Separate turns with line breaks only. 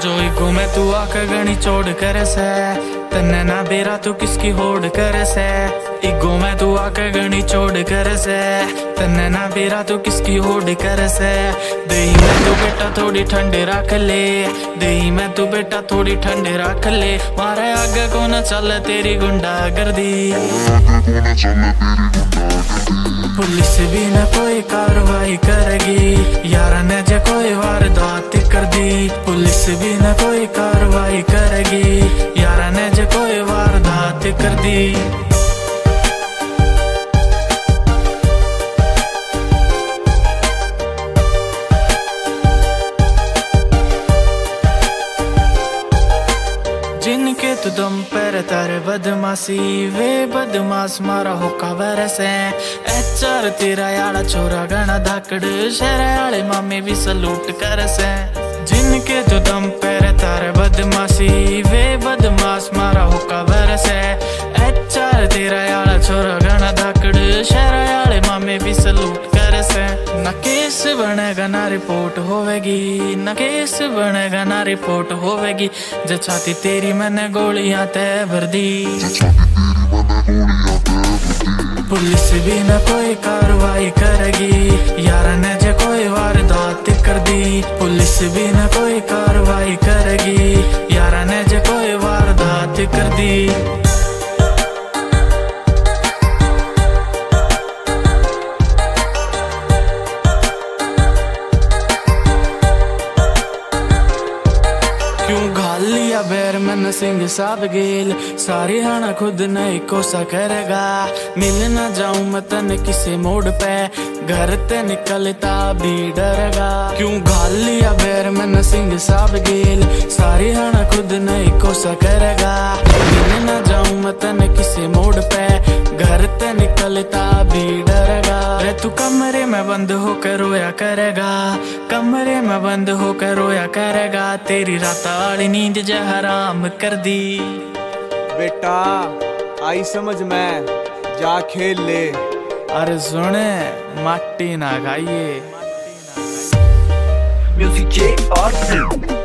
जो इगो में तू आकर गणी चोड़ कर से, तन्ने ना बेरा तू किसकी होड़ कर से। इगो में तू आकर गणी चोड़ कर से, तन्ने ना बेरा तू किसकी होड़ कर से। दही में तू बेटा थोड़ी ठंडे रख ले, दही में तू बेटा थोड़ी ठंडे रख ले। मारे आगे को न चल तेरी गुंडा गर्दी, पुलिस भी न कोई कार्रवाई करेगी, यार ने जे कोई वारदात कर दी। पुलिस भी न कोई कार्रवाई करेगी, यार ने जे कोई वारदात कर दी। जिनके तू दम पर तारे बदमाशी, वे बदमाश मारा होका बरसे। एचआर तेरा याड़ा छोरा गणा धाकड़, शहर आले मामे भी सलूट कर से। जिनके तू दम पर तारे बदमाशी, वे बदमाश मारा होका बरसे। एचआर तेरा याड़ा छोरा गणा धाकड़, शहर आले मामे भी सलूट कर से। न केस बनेगा ना रिपोर्ट होवेगी, न केस बनेगा ना रिपोर्ट होवेगी। जो छाती तेरी मैंने गोलियां तय भर दी, पुलिस भी न कोई कार्रवाई करेगी, यार ने जो कोई वारदात कर दी। पुलिस भी न कोई कार्रवाई करेगी, यार ने जो कोई वारदात कर दी। क्यों घाल लिया बैर में सिंह साहब गेल, सारी हाना खुद नहीं कोसा करेगा। मिल न जाऊं मैं तन किसी मोड़ पे, घर ते निकलता भी डरेगा। क्यों घाल लिया बैर में सिंह साहब गेल, सारी हाना खुद नहीं कोसा करेगा। मिल न जाऊं मैं तन किसी मोड़ पे, घर ते निकलता भी डरेगा। रे तू कमरे में बंद होकर रोया करेगा, कमरे में बंद होकर रोया करेगा। तेरी रात वाली नींद जो हराम कर दी।
बेटा आई समझ में, जा खेल ले।
अरे सुने माटी ना खाइए।
म्यूजिक और